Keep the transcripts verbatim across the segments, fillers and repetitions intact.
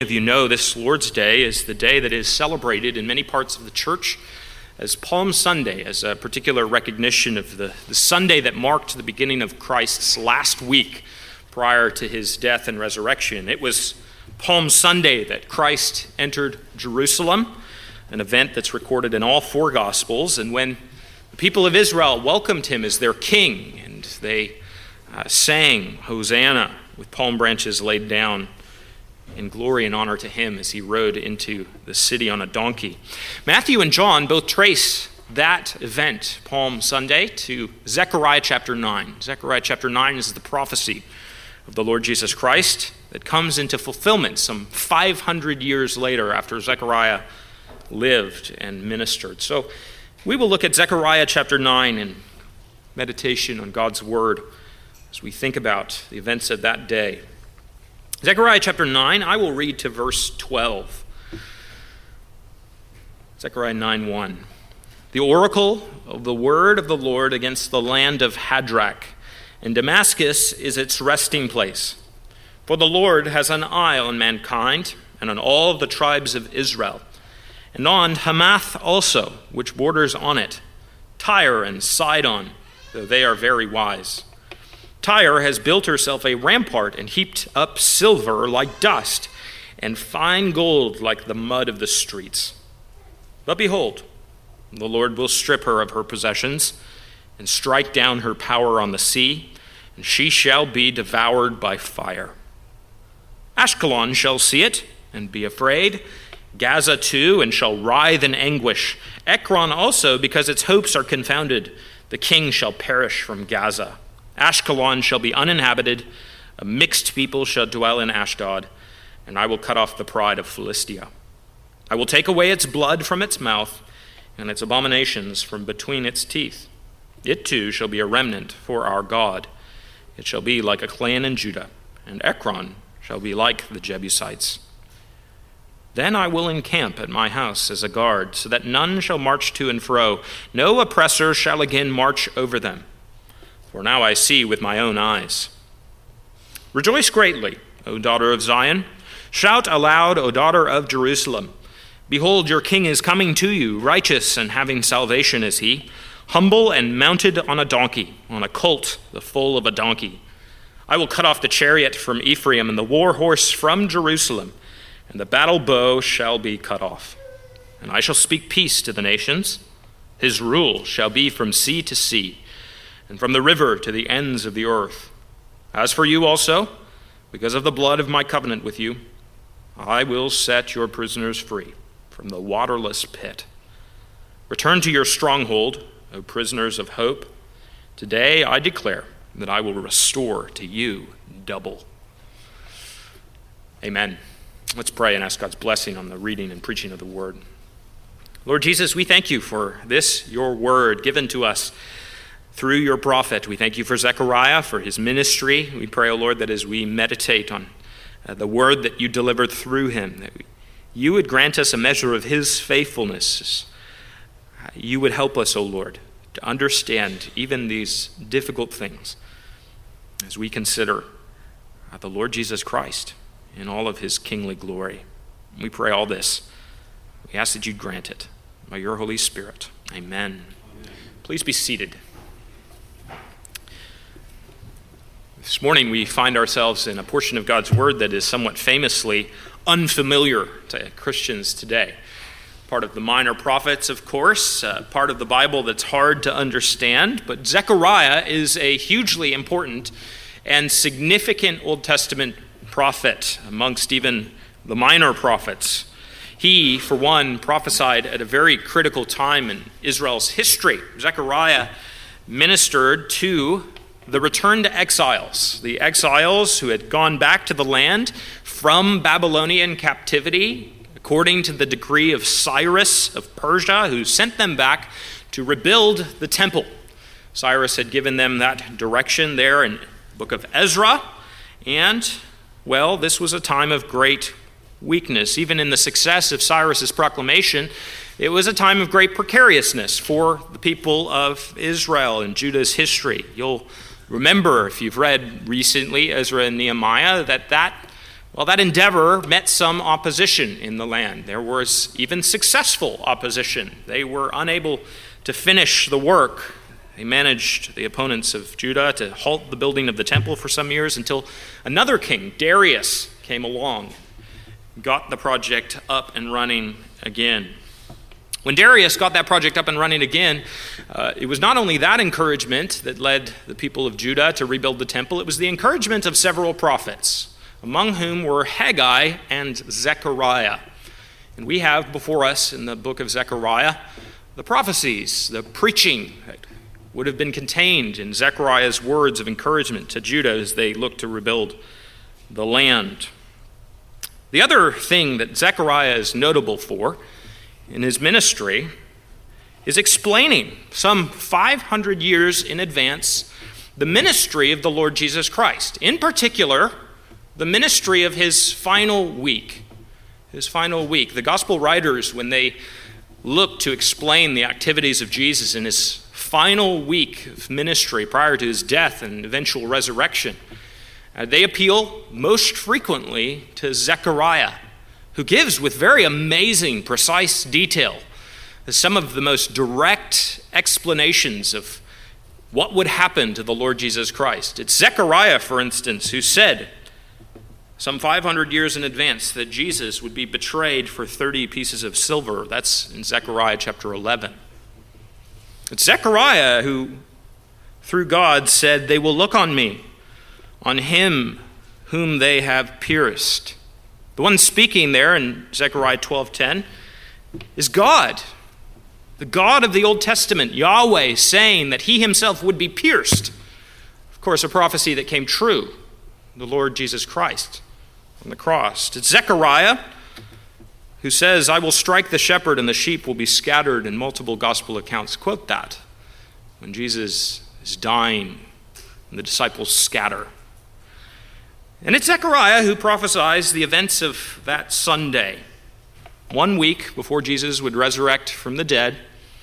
Of you know, this Lord's Day is the day that is celebrated in many parts of the church as Palm Sunday, as a particular recognition of the, the Sunday that marked the beginning of Christ's last week prior to his death and resurrection. It was Palm Sunday that Christ entered Jerusalem, an event that's recorded in all four Gospels, and when the people of Israel welcomed him as their king, and they uh, sang Hosanna with palm branches laid down in glory and honor to him as he rode into the city on a donkey. Matthew and John both trace that event, Palm Sunday, to Zechariah chapter nine. Zechariah chapter nine is the prophecy of the Lord Jesus Christ that comes into fulfillment some five hundred years later after Zechariah lived and ministered. So we will look at Zechariah chapter nine in meditation on God's word as we think about the events of that day. Zechariah chapter nine, I will read to verse twelve. Zechariah nine one. The oracle of the word of the Lord against the land of Hadrach, and Damascus is its resting place. For the Lord has an eye on mankind, and on all of the tribes of Israel, and on Hamath also, which borders on it, Tyre and Sidon, though they are very wise. Tyre has built herself a rampart and heaped up silver like dust and fine gold like the mud of the streets. But behold, the Lord will strip her of her possessions and strike down her power on the sea, and she shall be devoured by fire. Ashkelon shall see it and be afraid, Gaza too, and shall writhe in anguish. Ekron also, because its hopes are confounded. The king shall perish from Gaza. Ashkelon shall be uninhabited, a mixed people shall dwell in Ashdod, and I will cut off the pride of Philistia. I will take away its blood from its mouth, and its abominations from between its teeth. It too shall be a remnant for our God. It shall be like a clan in Judah, and Ekron shall be like the Jebusites. Then I will encamp at my house as a guard, so that none shall march to and fro. No oppressor shall again march over them. For now I see with my own eyes. Rejoice greatly, O daughter of Zion. Shout aloud, O daughter of Jerusalem. Behold, your king is coming to you, righteous and having salvation is he, humble and mounted on a donkey, on a colt, the foal of a donkey. I will cut off the chariot from Ephraim and the war horse from Jerusalem, and the battle bow shall be cut off. And I shall speak peace to the nations. His rule shall be from sea to sea, and from the river to the ends of the earth. As for you also, because of the blood of my covenant with you, I will set your prisoners free from the waterless pit. Return to your stronghold, O prisoners of hope. Today I declare that I will restore to you double. Amen. Let's pray and ask God's blessing on the reading and preaching of the word. Lord Jesus, we thank you for this, your word given to us through your prophet. We thank you for Zechariah, for his ministry. We pray, O Lord, that as we meditate on uh, the word that you delivered through him, that we, you would grant us a measure of his faithfulness. Uh, you would help us, O Lord, to understand even these difficult things as we consider uh, the Lord Jesus Christ in all of his kingly glory. We pray all this. We ask that you'd grant it by your Holy Spirit. Amen. Amen. Please be seated. This morning we find ourselves in a portion of God's word that is somewhat famously unfamiliar to Christians today. Part of the minor prophets, of course, uh, part of the Bible that's hard to understand, but Zechariah is a hugely important and significant Old Testament prophet amongst even the minor prophets. He, for one, prophesied at a very critical time in Israel's history. Zechariah ministered to the returned exiles, the exiles who had gone back to the land from Babylonian captivity, according to the decree of Cyrus of Persia, who sent them back to rebuild the temple. Cyrus had given them that direction there in the book of Ezra, and, well, this was a time of great weakness. Even in the success of Cyrus's proclamation, it was a time of great precariousness for the people of Israel and Judah's history. You'll remember, if you've read recently Ezra and Nehemiah, that that Well, that endeavor met some opposition in the land. There was even successful opposition. They were unable to finish the work. They managed, the opponents of Judah, to halt the building of the temple for some years until another king, Darius, came along, got the project up and running again. When Darius got that project up and running again, uh, it was not only that encouragement that led the people of Judah to rebuild the temple, it was the encouragement of several prophets, among whom were Haggai and Zechariah. And we have before us in the book of Zechariah the prophecies, the preaching that would have been contained in Zechariah's words of encouragement to Judah as they looked to rebuild the land. The other thing that Zechariah is notable for in his ministry is explaining some five hundred years in advance the ministry of the Lord Jesus Christ. In particular, the ministry of his final week. His final week. The gospel writers, when they look to explain the activities of Jesus in his final week of ministry prior to his death and eventual resurrection, uh, they appeal most frequently to Zechariah, who gives with very amazing, precise detail some of the most direct explanations of what would happen to the Lord Jesus Christ. It's Zechariah, for instance, who said some five hundred years in advance that Jesus would be betrayed for thirty pieces of silver. That's in Zechariah chapter eleven. It's Zechariah who, through God, said, "They will look on me, on him whom they have pierced." The one speaking there in Zechariah twelve ten is God, the God of the Old Testament, Yahweh, saying that he himself would be pierced. Of course, a prophecy that came true, the Lord Jesus Christ on the cross. It's Zechariah who says, "I will strike the shepherd and the sheep will be scattered," in multiple gospel accounts quote that when Jesus is dying and the disciples scatter. And it's Zechariah who prophesies the events of that Sunday, one week before Jesus would resurrect from the dead,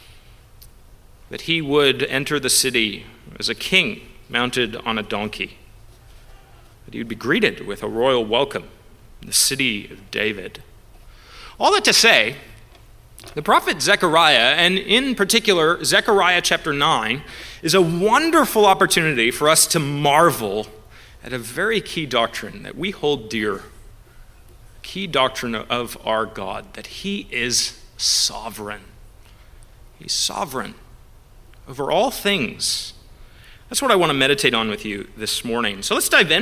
that he would enter the city as a king mounted on a donkey, that he would be greeted with a royal welcome in the city of David. All that to say, the prophet Zechariah, and in particular Zechariah chapter nine, is a wonderful opportunity for us to marvel at a very key doctrine that we hold dear, key doctrine of our God, that he is sovereign. He's sovereign over all things. That's what I want to meditate on with you this morning. So let's dive in.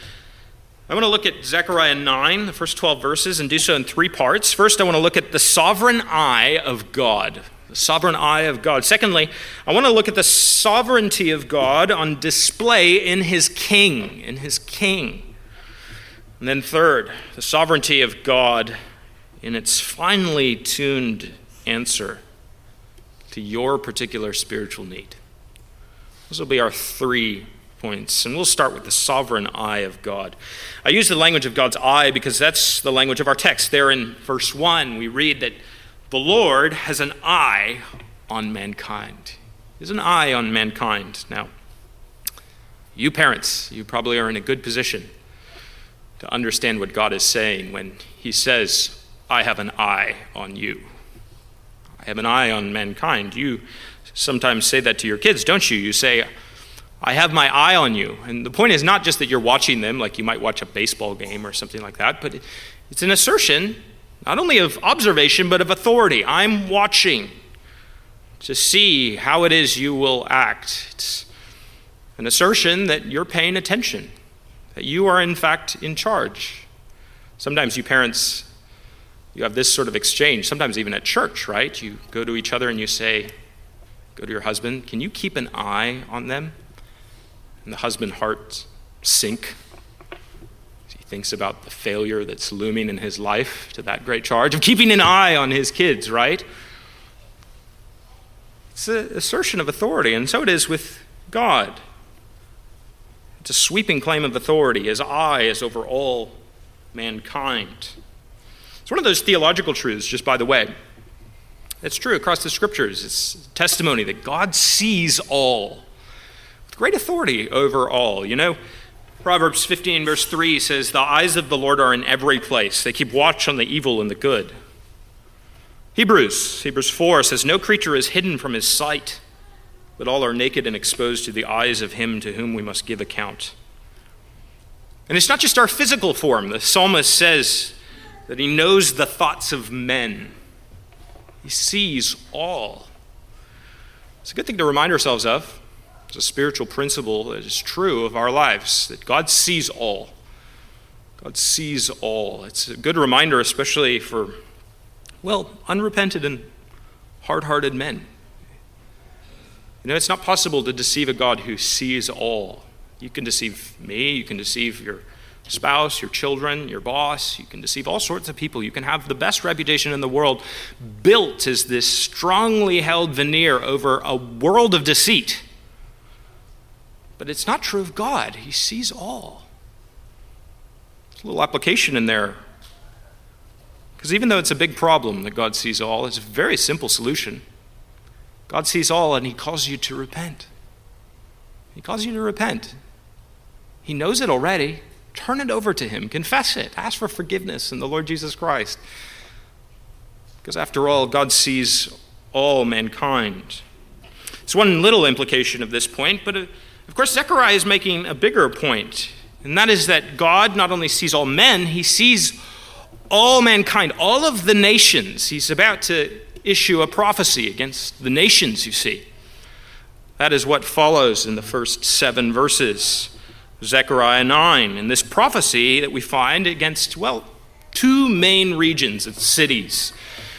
I want to look at Zechariah nine, the first twelve verses, and do so in three parts. First, I want to look at the sovereign eye of God. The sovereign eye of God. Secondly, I want to look at the sovereignty of God on display in his king, in his king. And then third, the sovereignty of God in its finely tuned answer to your particular spiritual need. Those will be our three points, and we'll start with the sovereign eye of God. I use the language of God's eye because that's the language of our text. There in verse one, we read that the Lord has an eye on mankind. He has an eye on mankind. Now, you parents, you probably are in a good position to understand what God is saying when he says, "I have an eye on you." I have an eye on mankind. You sometimes say that to your kids, don't you? You say, "I have my eye on you." And the point is not just that you're watching them like you might watch a baseball game or something like that, but it's an assertion not only of observation, but of authority. I'm watching to see how it is you will act. It's an assertion that you're paying attention, that you are in fact in charge. Sometimes you parents, you have this sort of exchange, sometimes even at church, right? You go to each other and you say, go to your husband, "Can you keep an eye on them?" And the husband heart sink. He thinks about the failure that's looming in his life to that great charge of keeping an eye on his kids, right? It's an assertion of authority, and so it is with God. It's a sweeping claim of authority. His eye is over all mankind. It's one of those theological truths, just by the way. It's true across the scriptures. It's testimony that God sees all with great authority over all. You know, Proverbs fifteen verse three says, "The eyes of the Lord are in every place. They keep watch on the evil and the good." Hebrews, Hebrews four says, "No creature is hidden from his sight, but all are naked and exposed to the eyes of him to whom we must give account." And it's not just our physical form. The psalmist says that he knows the thoughts of men. He sees all. It's a good thing to remind ourselves of. It's a spiritual principle that is true of our lives, that God sees all. God sees all. It's a good reminder, especially for, well, unrepentant and hard-hearted men. You know, it's not possible to deceive a God who sees all. You can deceive me, you can deceive your spouse, your children, your boss, you can deceive all sorts of people. You can have the best reputation in the world built as this strongly held veneer over a world of deceit. But it's not true of God. He sees all. There's a little application in there. Because even though it's a big problem that God sees all, it's a very simple solution. God sees all, and he calls you to repent. He calls you to repent. He knows it already. Turn it over to him. Confess it. Ask for forgiveness in the Lord Jesus Christ. Because after all, God sees all mankind. It's one little implication of this point, but uh, of course Zechariah is making a bigger point, and that is that God not only sees all men, he sees all mankind, all of the nations. He's about to issue a prophecy against the nations, you see. That is what follows in the first seven verses. Zechariah nine, and this prophecy that we find against, well, two main regions of cities.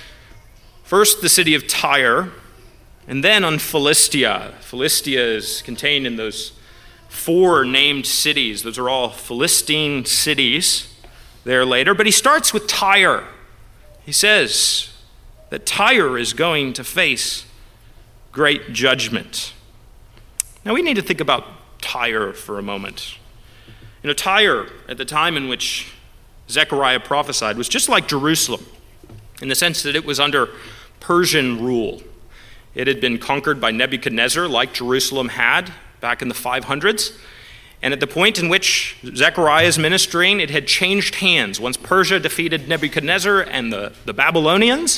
First, the city of Tyre, and then on Philistia. Philistia is contained in those four named cities. Those are all Philistine cities there later. But he starts with Tyre. He says that Tyre is going to face great judgment. Now we need to think about Tyre for a moment. You know, Tyre, at the time in which Zechariah prophesied, was just like Jerusalem in the sense that it was under Persian rule. It had been conquered by Nebuchadnezzar, like Jerusalem had back in the five hundreds. And at the point in which Zechariah is ministering, it had changed hands. Once Persia defeated Nebuchadnezzar and the, the Babylonians,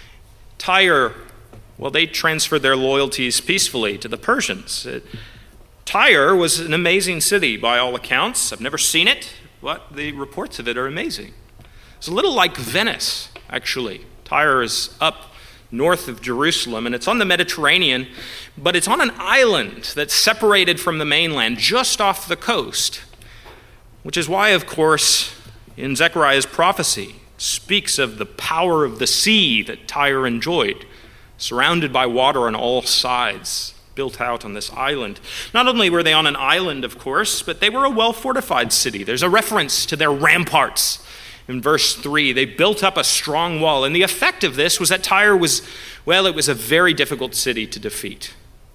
Tyre, well, they transferred their loyalties peacefully to the Persians. It, Tyre was an amazing city by all accounts. I've never seen it, but the reports of it are amazing. It's a little like Venice, actually. Tyre is up north of Jerusalem, and it's on the Mediterranean, but it's on an island that's separated from the mainland just off the coast, which is why, of course, in Zechariah's prophecy, it speaks of the power of the sea that Tyre enjoyed, surrounded by water on all sides, built out on this island. Not only were they on an island, of course, but they were a well-fortified city. There's a reference to their ramparts. In verse three, they built up a strong wall. And the effect of this was that Tyre was, well, it was a very difficult city to defeat.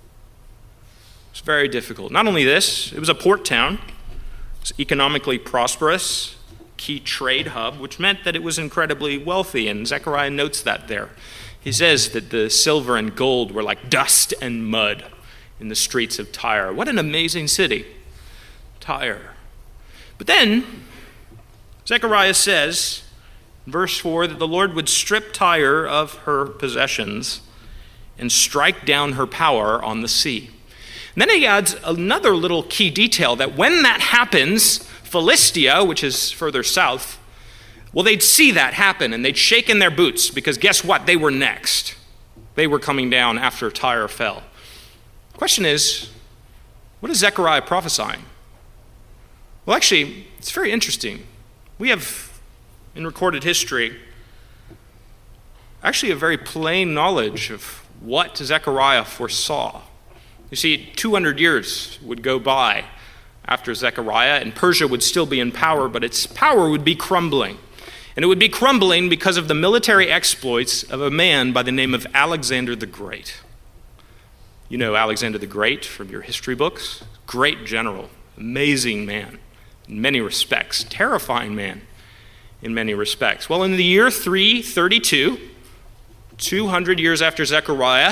It was very difficult. Not only this, it was a port town. It was economically prosperous, key trade hub, which meant that it was incredibly wealthy. And Zechariah notes that there. He says that the silver and gold were like dust and mud in the streets of Tyre. What an amazing city, Tyre. But then, Zechariah says, in verse four, that the Lord would strip Tyre of her possessions and strike down her power on the sea. And then he adds another little key detail, that when that happens, Philistia, which is further south, well, they'd see that happen, and they'd shake in their boots, because guess what? They were next. They were coming down after Tyre fell. The question is, what is Zechariah prophesying? Well, actually, it's very interesting. We have, in recorded history, actually a very plain knowledge of what Zechariah foresaw. You see, two hundred years would go by after Zechariah, and Persia would still be in power, but its power would be crumbling. And it would be crumbling because of the military exploits of a man by the name of Alexander the Great. You know Alexander the Great from your history books. Great general, amazing man in many respects, terrifying man in many respects. Well, in the year three thirty-two, two hundred years after Zechariah,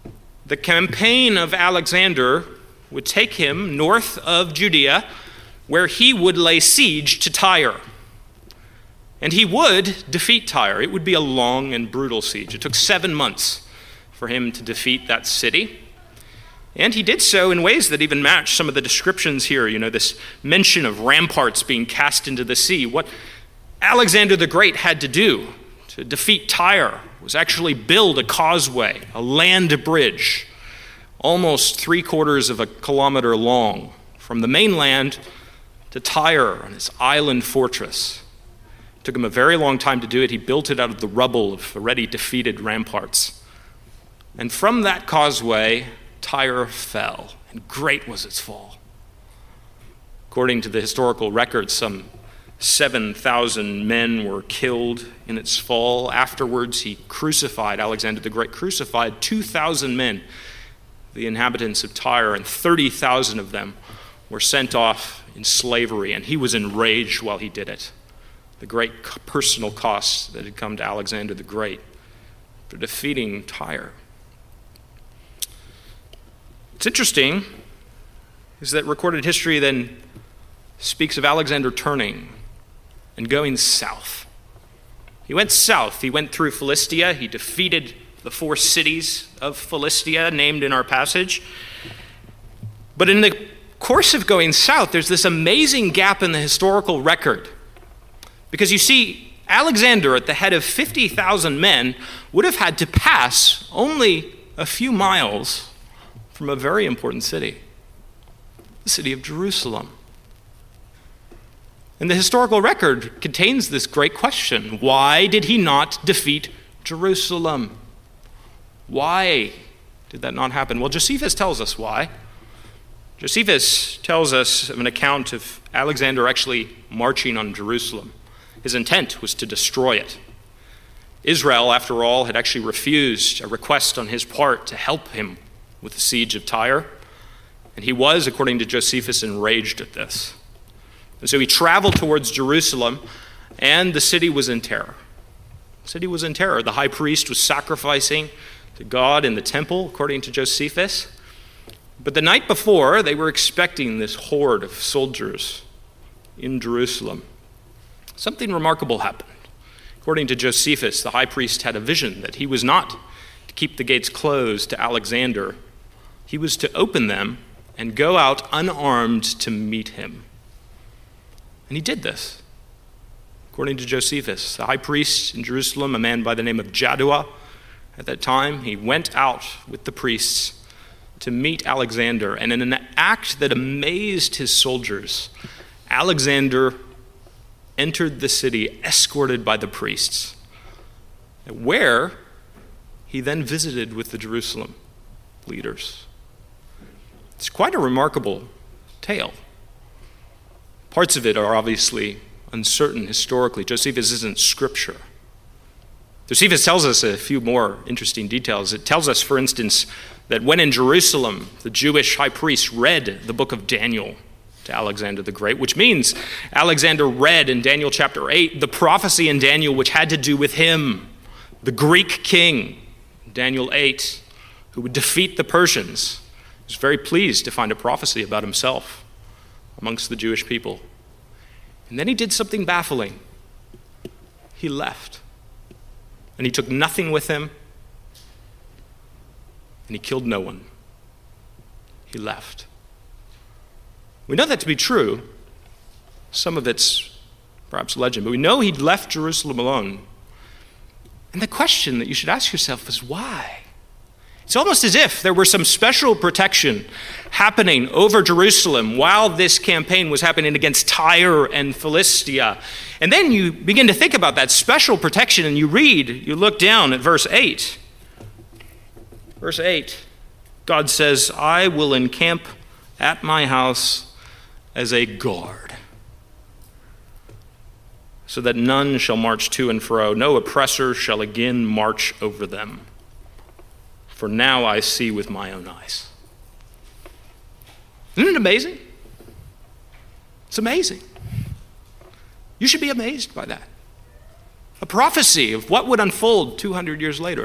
the campaign of Alexander would take him north of Judea, where he would lay siege to Tyre. And he would defeat Tyre. It would be a long and brutal siege. It took seven months for him to defeat that city. And he did so in ways that even match some of the descriptions here. You know, this mention of ramparts being cast into the sea. What Alexander the Great had to do to defeat Tyre was actually build a causeway, a land bridge, almost three quarters of a kilometer long, from the mainland to Tyre and its island fortress. It took him a very long time to do it. He built it out of the rubble of already defeated ramparts. And from that causeway, Tyre fell, and great was its fall. According to the historical records, some seven thousand men were killed in its fall. Afterwards, he crucified, Alexander the Great crucified two thousand men, the inhabitants of Tyre, and thirty thousand of them were sent off in slavery, and he was enraged while he did it. The great personal costs that had come to Alexander the Great for defeating Tyre. What's interesting is that recorded history then speaks of Alexander turning and going south. He went south. He went through Philistia. He defeated the four cities of Philistia named in our passage. But in the course of going south, there's this amazing gap in the historical record. Because you see, Alexander, at the head of fifty thousand men, would have had to pass only a few miles from a very important city, the city of Jerusalem. And the historical record contains this great question. Why did he not defeat Jerusalem? Why did that not happen? Well, Josephus tells us why. Josephus tells us of an account of Alexander actually marching on Jerusalem. His intent was to destroy it. Israel, after all, had actually refused a request on his part to help him with the siege of Tyre. And he was, according to Josephus, enraged at this. And so he traveled towards Jerusalem, and the city was in terror. The city was in terror. The high priest was sacrificing to God in the temple, according to Josephus. But the night before, they were expecting this horde of soldiers in Jerusalem. Something remarkable happened. According to Josephus, the high priest had a vision that he was not to keep the gates closed to Alexander. He was to open them and go out unarmed to meet him. And he did this. According to Josephus, the high priest in Jerusalem, a man by the name of Jaddua, at that time, he went out with the priests to meet Alexander. And in an act that amazed his soldiers, Alexander entered the city escorted by the priests, where he then visited with the Jerusalem leaders. It's quite a remarkable tale. Parts of it are obviously uncertain historically. Josephus isn't scripture. Josephus tells us a few more interesting details. It tells us, for instance, that when in Jerusalem, the Jewish high priest read the book of Daniel to Alexander the Great, which means Alexander read in Daniel chapter eight the prophecy in Daniel which had to do with him, the Greek king, Daniel eight, who would defeat the Persians. He was very pleased to find a prophecy about himself amongst the Jewish people. And then he did something baffling. He left. And he took nothing with him. And he killed no one. He left. We know that to be true. Some of it's perhaps legend, but we know he left Jerusalem alone. And the question that you should ask yourself is why? It's almost as if there were some special protection happening over Jerusalem while this campaign was happening against Tyre and Philistia. And then you begin to think about that special protection, and you read, you look down at verse eight. Verse eight, God says, I will encamp at my house as a guard, so that none shall march to and fro. No oppressor shall again march over them. For now I see with my own eyes. Isn't it amazing? It's amazing. You should be amazed by that. A prophecy of what would unfold two hundred years later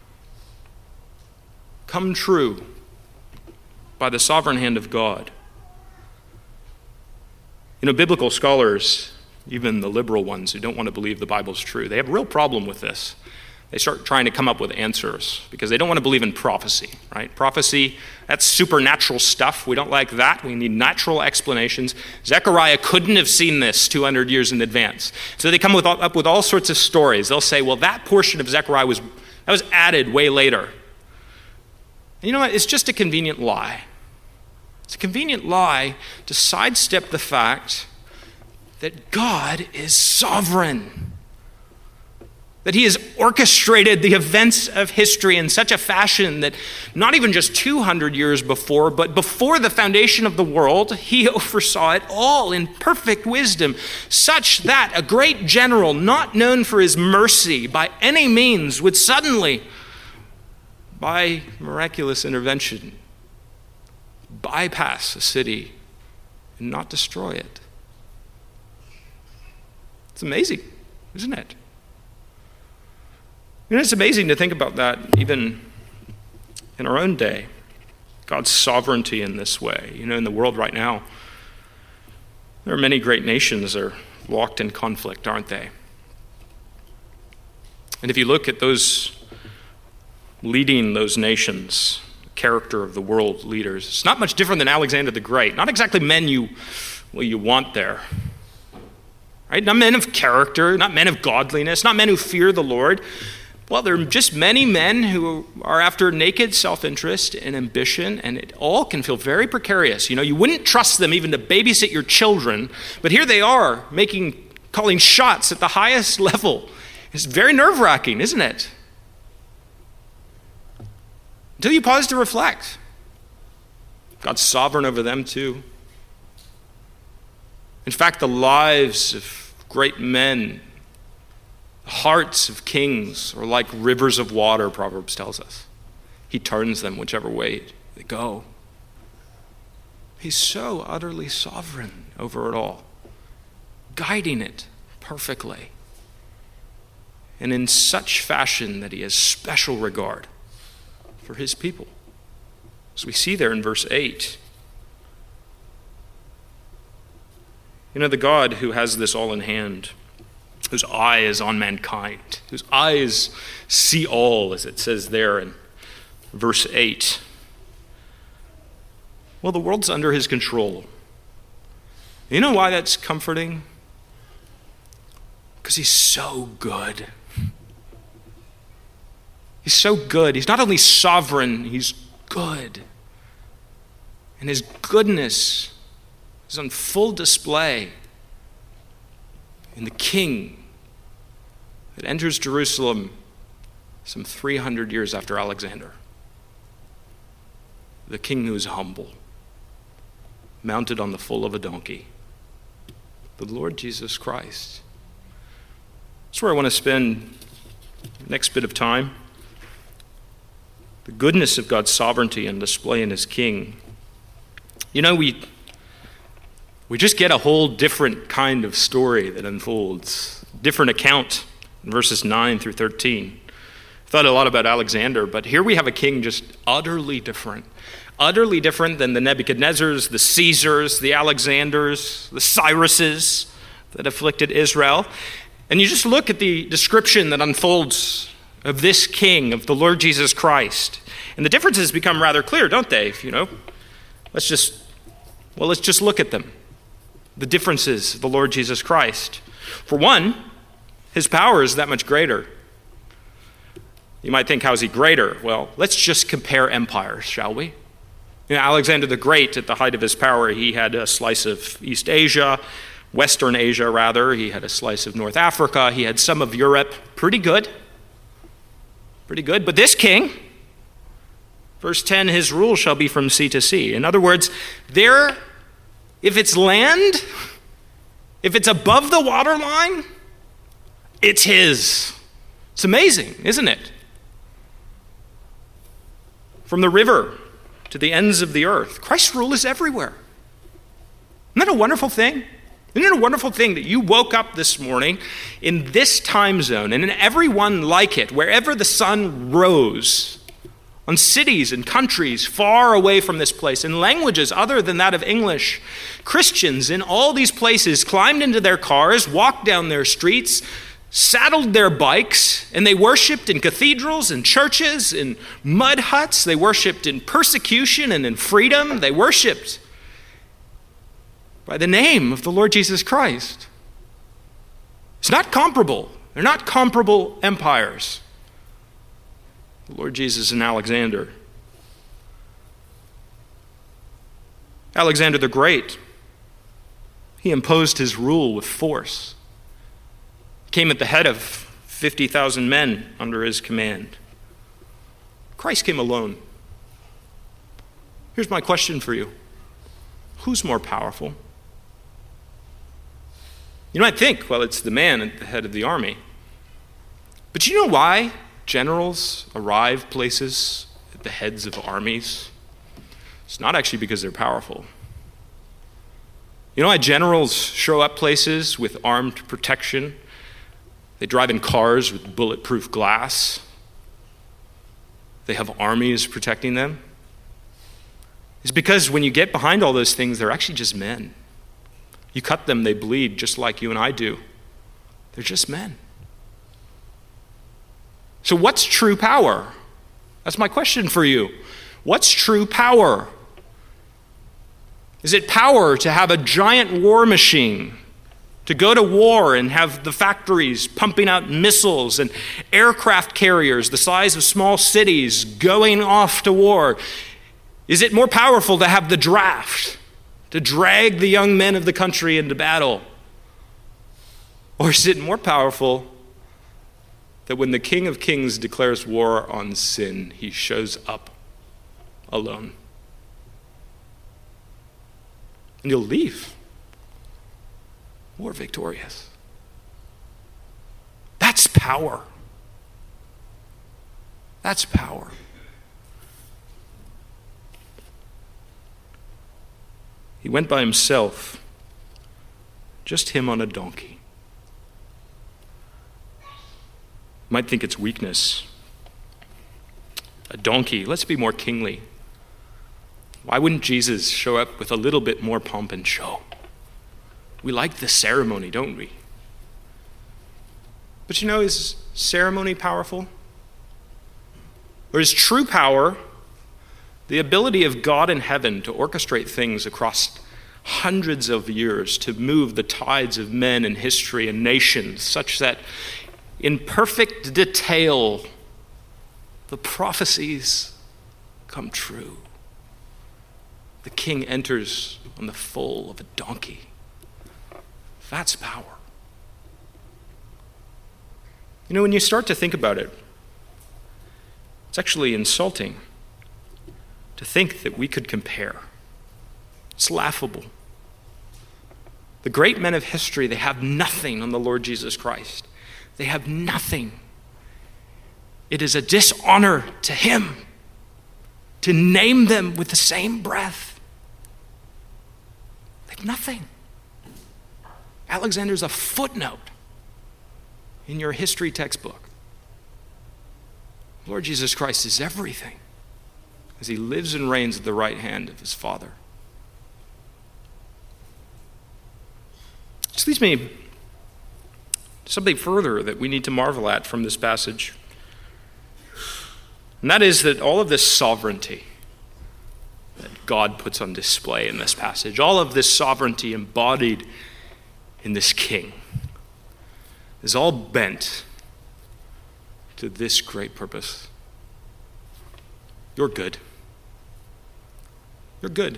come true by the sovereign hand of God. You know, biblical scholars, even the liberal ones who don't want to believe the Bible's true, they have a real problem with this. They start trying to come up with answers because they don't want to believe in prophecy, right? Prophecy, that's supernatural stuff. We don't like that. We need natural explanations. Zechariah couldn't have seen this two hundred years in advance. So they come with, up with all sorts of stories. They'll say, well, that portion of Zechariah was, that was added way later. And you know what? It's just a convenient lie. It's a convenient lie to sidestep the fact that God is sovereign. That he has orchestrated the events of history in such a fashion that not even just two hundred years before, but before the foundation of the world, he oversaw it all in perfect wisdom, such that a great general, not known for his mercy by any means, would suddenly, by miraculous intervention, bypass a city and not destroy it. It's amazing, isn't it? You know, it's amazing to think about that even in our own day. God's sovereignty in this way. You know, in the world right now, there are many great nations that are locked in conflict, aren't they? And if you look at those leading those nations, the character of the world leaders, it's not much different than Alexander the Great. Not exactly men you, well, you want there. Right? Not men of character, not men of godliness, not men who fear the Lord. Well, there are just many men who are after naked self-interest and ambition, and it all can feel very precarious. You know, you wouldn't trust them even to babysit your children, but here they are making, calling shots at the highest level. It's very nerve-wracking, isn't it? Until you pause to reflect. God's sovereign over them too. In fact, the lives of great men, the hearts of kings are like rivers of water, Proverbs tells us. He turns them whichever way they go. He's so utterly sovereign over it all, guiding it perfectly, and in such fashion that he has special regard for his people. As we see there in verse eight. You know, the God who has this all in hand, whose eye is on mankind, whose eyes see all, as it says there in verse eight. Well, the world's under his control. You know why that's comforting? Because he's so good. He's so good. He's not only sovereign, he's good. And his goodness is on full display in the king that enters Jerusalem some three hundred years after Alexander. The king who is humble, mounted on the foal of a donkey, the Lord Jesus Christ. That's where I want to spend the next bit of time. The goodness of God's sovereignty and display in his king. You know, we we just get a whole different kind of story that unfolds. Different account in verses nine through thirteen. I thought a lot about Alexander, but here we have a king just utterly different. Utterly different than the Nebuchadnezzars, the Caesars, the Alexanders, the Cyruses that afflicted Israel. And you just look at the description that unfolds of this king, of the Lord Jesus Christ. And the differences become rather clear, don't they? You know, let's just, well, let's just look at them. The differences of the Lord Jesus Christ. For one, his power is that much greater. You might think, how is he greater? Well, let's just compare empires, shall we? You know, Alexander the Great, at the height of his power, he had a slice of East Asia, Western Asia rather. He had a slice of North Africa. He had some of Europe. Pretty good. Pretty good. But this king, verse ten, his rule shall be from sea to sea. In other words, there, if it's land, if it's above the waterline, it's his. It's amazing, isn't it? From the river to the ends of the earth, Christ's rule is everywhere. Isn't that a wonderful thing? Isn't it a wonderful thing that you woke up this morning in this time zone and in every one like it, wherever the sun rose on cities and countries far away from this place, in languages other than that of English. Christians in all these places climbed into their cars, walked down their streets, saddled their bikes, and they worshiped in cathedrals and churches, in mud huts. They worshiped in persecution and in freedom. They worshiped by the name of the Lord Jesus Christ. It's not comparable. They're not comparable empires. The Lord Jesus and Alexander. Alexander the Great, he imposed his rule with force. He came at the head of fifty thousand men under his command. Christ came alone. Here's my question for you. Who's more powerful? You might think, well, it's the man at the head of the army. But you know why generals arrive places at the heads of armies? It's not actually because they're powerful. You know why generals show up places with armed protection? They drive in cars with bulletproof glass. They have armies protecting them. It's because when you get behind all those things, they're actually just men. You cut them, they bleed just like you and I do. They're just men. So what's true power? That's my question for you. What's true power? Is it power to have a giant war machine, to go to war and have the factories pumping out missiles and aircraft carriers the size of small cities going off to war? Is it more powerful to have the draft, to drag the young men of the country into battle? Or is it more powerful that when the King of Kings declares war on sin, he shows up alone? And you'll leave more victorious. That's power. That's power. He went by himself, just him on a donkey. You might think it's weakness. A donkey, let's be more kingly. Why wouldn't Jesus show up with a little bit more pomp and show? We like the ceremony, don't we? But you know, is ceremony powerful? Or is true power the ability of God in heaven to orchestrate things across hundreds of years, to move the tides of men and history and nations, such that in perfect detail the prophecies come true? The king enters on the foal of a donkey. That's power. You know, when you start to think about it, it's actually insulting to think that we could compare. It's laughable. The great men of history, they have nothing on the Lord Jesus Christ. They have nothing. It is a dishonor to him to name them with the same breath. They have nothing. Alexander's a footnote in your history textbook. Lord Jesus Christ is everything as he lives and reigns at the right hand of his Father. This leads me to something further that we need to marvel at from this passage. And that is that all of this sovereignty that God puts on display in this passage, all of this sovereignty embodied in this king, is all bent to this great purpose. You're good. You're good.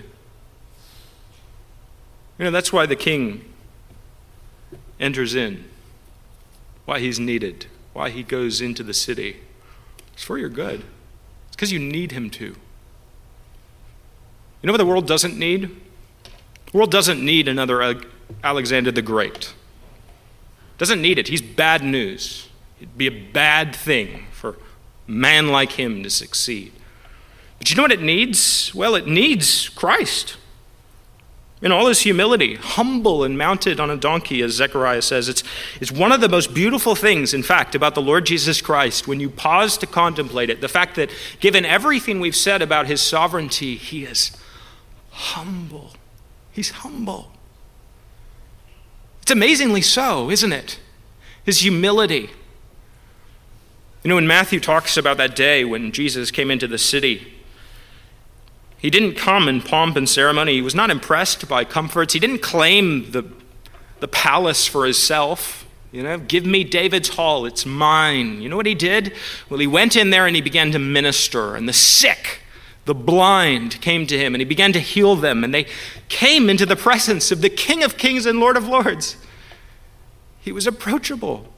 You know, that's why the king enters in, why he's needed, why he goes into the city. It's for your good. It's because you need him to. You know what the world doesn't need? The world doesn't need another Alexander the Great. It doesn't need it. He's bad news. It'd be a bad thing for a man like him to succeed. But you know what it needs? Well, it needs Christ. In all his humility, humble and mounted on a donkey, as Zechariah says. It's, it's one of the most beautiful things, in fact, about the Lord Jesus Christ, when you pause to contemplate it, the fact that given everything we've said about his sovereignty, he is humble. He's humble. It's amazingly so, isn't it? His humility. You know, when Matthew talks about that day when Jesus came into the city, he didn't come in pomp and ceremony. He was not impressed by comforts. He didn't claim the, the palace for himself. You know, give me David's hall, it's mine. You know what he did? Well, he went in there and he began to minister, and the sick, the blind came to him, and he began to heal them, and they came into the presence of the King of Kings and Lord of Lords. He was approachable.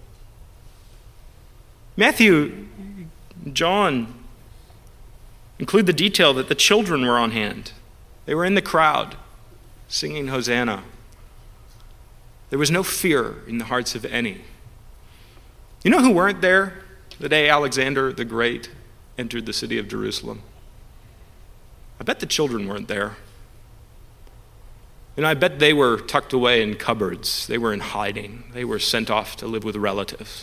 Matthew, John include the detail that the children were on hand. They were in the crowd singing Hosanna. There was no fear in the hearts of any. You know who weren't there the day Alexander the Great entered the city of Jerusalem? I bet the children weren't there. And I bet they were tucked away in cupboards. They were in hiding. They were sent off to live with relatives.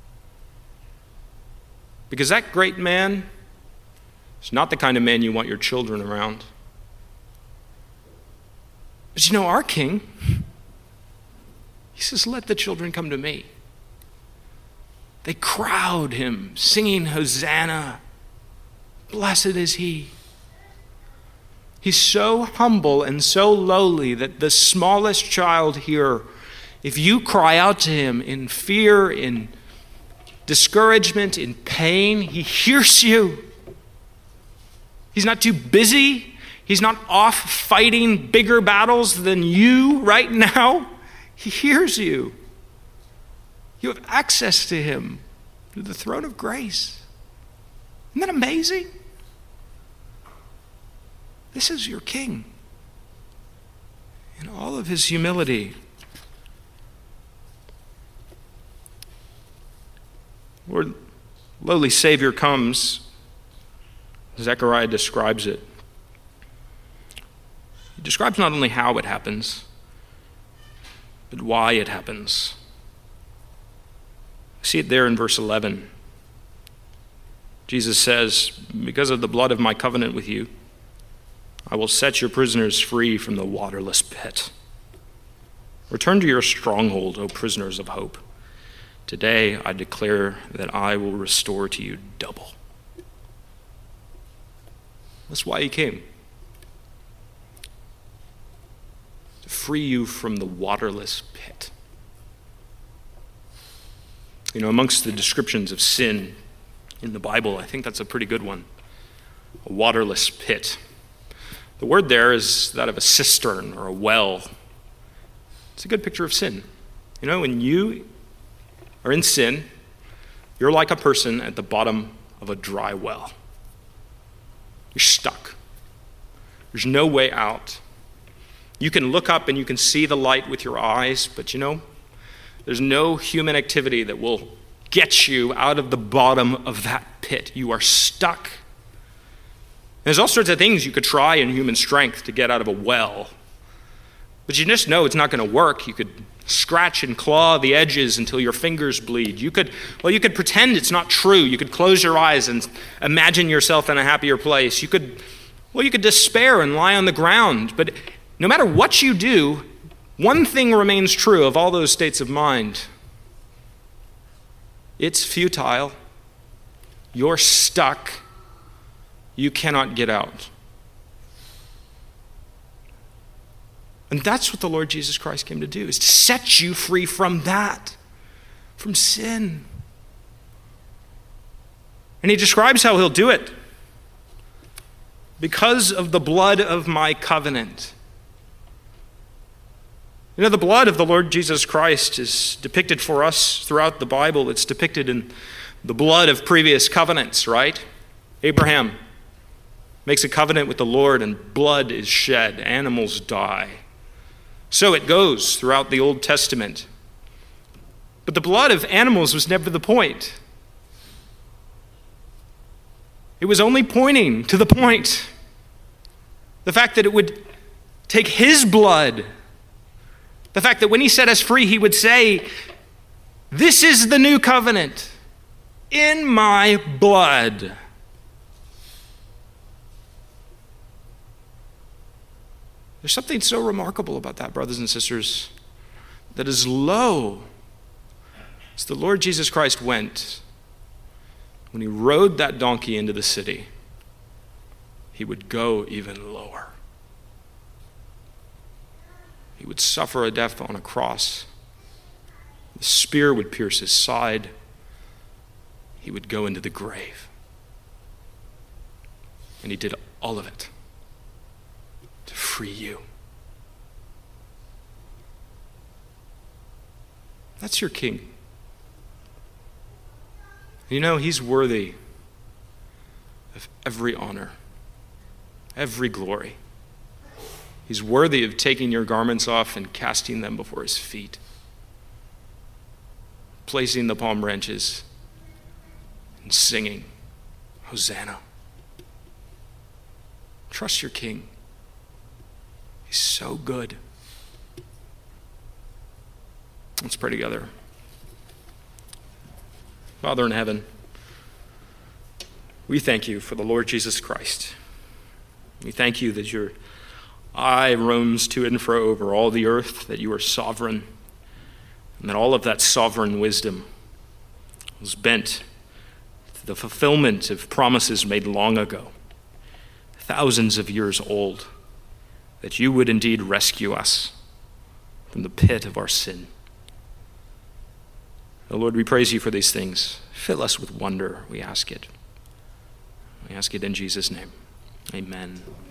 Because that great man is not the kind of man you want your children around. But you know, our King, he says, let the children come to me. They crowd him, singing Hosanna. Blessed is he. He's so humble and so lowly that the smallest child here, if you cry out to him in fear, in discouragement, in pain, he hears you. He's not too busy. He's not off fighting bigger battles than you right now. He hears you. You have access to him through the throne of grace. Isn't that amazing? This is your King in all of his humility. Lord, lowly Savior comes. Zechariah describes it. He describes not only how it happens, but why it happens. See it there in verse eleven. Jesus says, because of the blood of my covenant with you, I will set your prisoners free from the waterless pit. Return to your stronghold, O prisoners of hope. Today I declare that I will restore to you double. That's why he came. To free you from the waterless pit. You know, amongst the descriptions of sin in the Bible, I think that's a pretty good one. A waterless pit. The word there is that of a cistern or a well. It's a good picture of sin. You know, when you are in sin, you're like a person at the bottom of a dry well. You're stuck. There's no way out. You can look up and you can see the light with your eyes, but you know, there's no human activity that will get you out of the bottom of that pit. You are stuck. There's all sorts of things you could try in human strength to get out of a well, but you just know it's not going to work. You could scratch and claw the edges until your fingers bleed. You could, well, you could pretend it's not true. You could close your eyes and imagine yourself in a happier place. You could, well, you could despair and lie on the ground. But no matter what you do, one thing remains true of all those states of mind. It's futile. You're stuck. You cannot get out. And that's what the Lord Jesus Christ came to do, is to set you free from that, from sin. And he describes how he'll do it. Because of the blood of my covenant. You know, the blood of the Lord Jesus Christ is depicted for us throughout the Bible. It's depicted in the blood of previous covenants, right? Abraham makes a covenant with the Lord and blood is shed, animals die. So it goes throughout the Old Testament. But the blood of animals was never the point. It was only pointing to the point. The fact that it would take his blood. The fact that when he set us free, he would say, this is the new covenant in my blood. There's something so remarkable about that, brothers and sisters, that as low as the Lord Jesus Christ went, when he rode that donkey into the city, he would go even lower. He would suffer a death on a cross. The spear would pierce his side. He would go into the grave. And he did all of it to free you. That's your king. You know, he's worthy of every honor, every glory. He's worthy of taking your garments off and casting them before his feet, placing the palm branches and singing, Hosanna. Trust your king. He's so good. Let's pray together. Father in heaven, we thank you for the Lord Jesus Christ. We thank you that your eye roams to and fro over all the earth, that you are sovereign, and that all of that sovereign wisdom was bent to the fulfillment of promises made long ago, thousands of years old, that you would indeed rescue us from the pit of our sin. Oh Lord, we praise you for these things. Fill us with wonder, we ask it. We ask it in Jesus' name. Amen.